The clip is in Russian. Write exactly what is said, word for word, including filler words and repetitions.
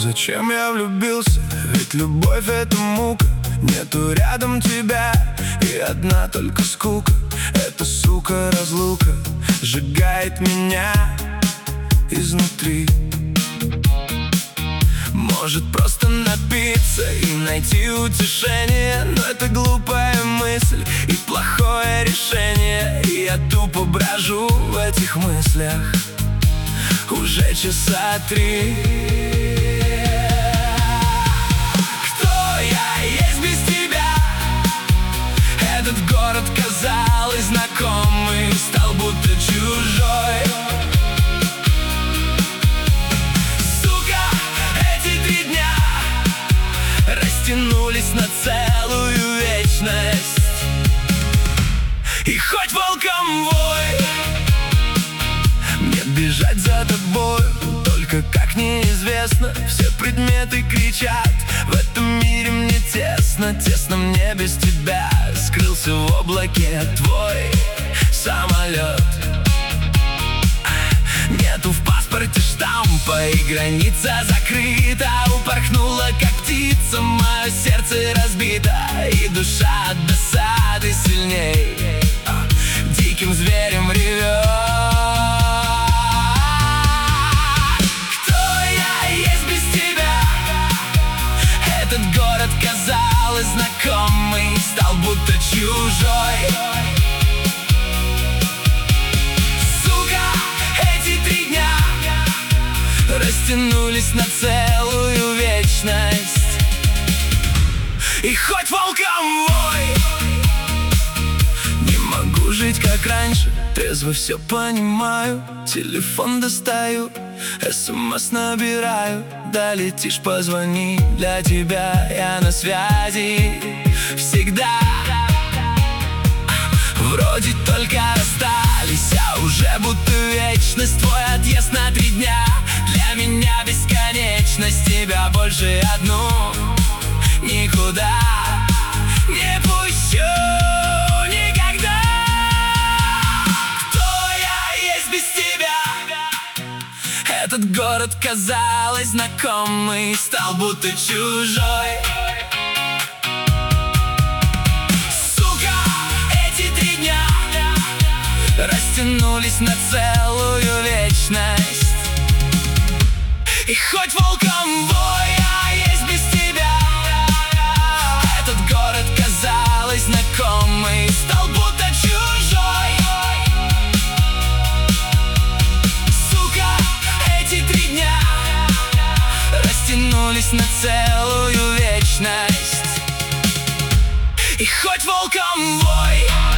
зачем я влюбился? Ведь любовь — это мука. Нету рядом тебя, и одна только скука. Эта, сука, разлука сжигает меня изнутри. Может просто напиться и найти утешение, но это глупая мысль и плохое решение. И я тупо брожу в этих мыслях уже часа три. Кто я есть без тебя? Этот город, казалось, знакомый, стал будто чужой. Растянулись на целую вечность. И хоть волком вой, мне бежать за тобою, только как неизвестно. Все предметы кричат: в этом мире мне тесно, тесно мне без тебя. Скрылся в облаке твой самолет. Нету в паспорте штампа, и граница закрыта. Упорхнула, как птица, мое сердце разбито, и душа от досады сильней диким зверем ревет. Кто я есть без тебя? Этот город, казалось, знакомый, стал будто чужой. Растянулись на целую вечность. И хоть волком вой, не могу жить как раньше, трезво все понимаю. Телефон достаю, смс набираю. Да летишь, позвони, для тебя я на связи всегда. Вроде только расстались, а уже будто вечность. Твой отъезд на три дня для меня бесконечность. Тебя больше одну никуда не пущу никогда. Кто я есть без тебя? Этот город, казалось, знакомый, стал будто чужой. Растянулись на целую вечность. И хоть волком вой, а есть без тебя. Этот город, казалось, знакомый, стал будто чужой. Сука, эти три дня растянулись на целую вечность. И хоть волком вой.